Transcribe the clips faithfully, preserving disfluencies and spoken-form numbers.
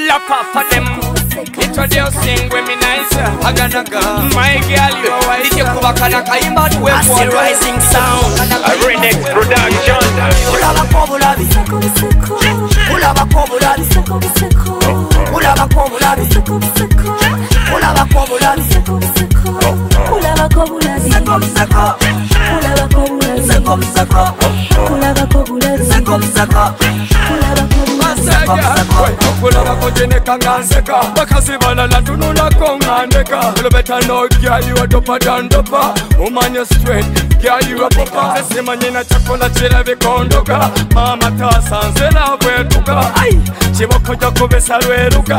lock up for them. Introducing women nice. Aganaga, my girl, you are white. You come back and I came out with one rising sound. A Rednex production. Ulava kobulabi, ulava kobulabi, ulava kobulabi, ulava kobulabi, ulava kobulabi, ulava Kulava kojene kanganseka Bakasibala la tunula kongandeka You better know girl you a dopa than dopa Woman you straight, girl you a popa Sesimanyina chakola chile vikondoka Mama tasa nzela wetuka Chiboko joko besa lweruka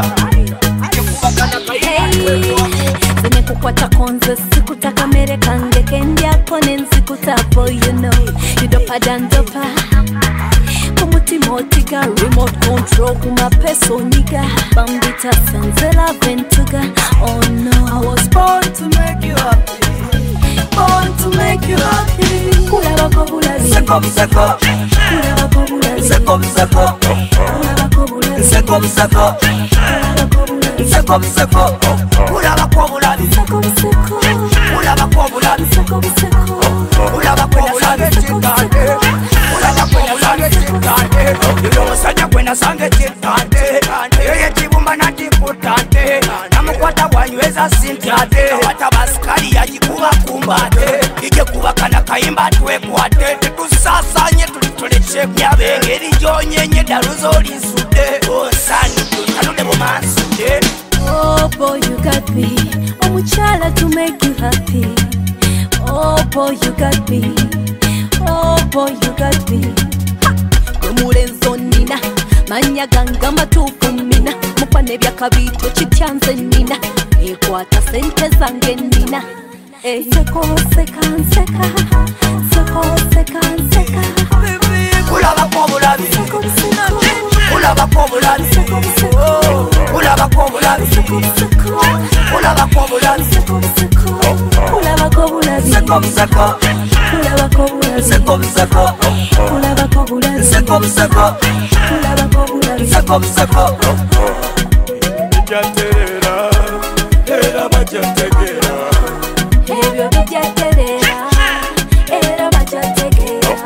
Zene kukwata konze sikutaka mere kange Kendia kone nsikutapo you know You dopa than dopa Kumuti motiga, remote control kuma peso niga Bambita sanzela ventuga, oh no I was born to make you happy Born to make you happy Kulava kobulabi Seko seko Kulava kobulabi Seko seko Kulava kobulabi Seko seko Kulava kobulabi Seko seko Kulava kobulabi Seko seko Kulava kobulabi Seko seko Kulava kobulabi Seko seko Kulava kobulabi Musajja kwena sange chitande Yeye chibumba na chiputande Namukwata wanyweza sintate Wata baskari ya jikuwa kumbate Ije kuwa kana kaimba tuwekwate Tetusasanye tulitoleche Nyabengeri jonyenye daruzo lisude Osani tukalude bumansude Oh boy you got me Omuchala to make you happy Oh boy you got me Oh boy you got me Mulenzo nina Manya ganga matufu mina Mupane vya kabito chityanze nina Ekwata sente zange nina Seko seka nseka Seko seka nseka Kulava kobulabi Seko seko Kulava kobulabi Seko seko Kulava kobulabi Seko seko Kulava kobulabi Seko seko Kulava kobulabi Seko seko Kulava kobulabi Seko seko Kulava kobulabi Seko seko Kulava kobulabi Seko seko Bijaterera Era bajategera Ebyo bijaterera Era bajategera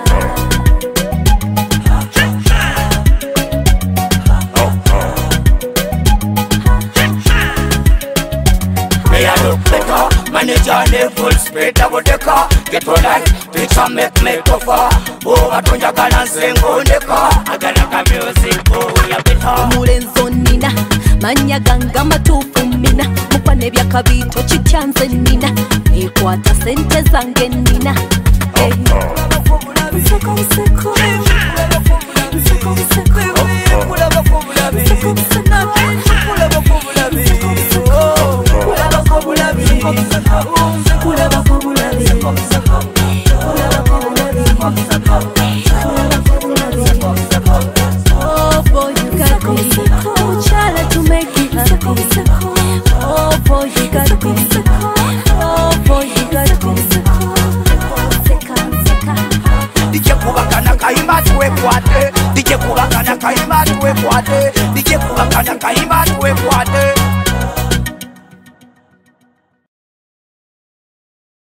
May I look better Manager ne full speed double decker Get one light Picture make me tougher Oh watonja kana nsengo ndeka Agana music oh ya better Mulenzo nina Manya ganga matufu mina Mupane vya kabito chityanze nina Ekwata sente zange nina Seko seko Seko seko Kulava kobulabi Seko seko Kulava kobulabi Kulava kobulabi Kulava kobulabi Kulava kobulabi Oh boy you got me Omuchala to make you happy Oh boy you got me Oh boy you got me Seka seka Dije kubakana kaimba tuwekwate Dije kubakana kaimba tuwekwate Dije kubakana kaimba tuwekwate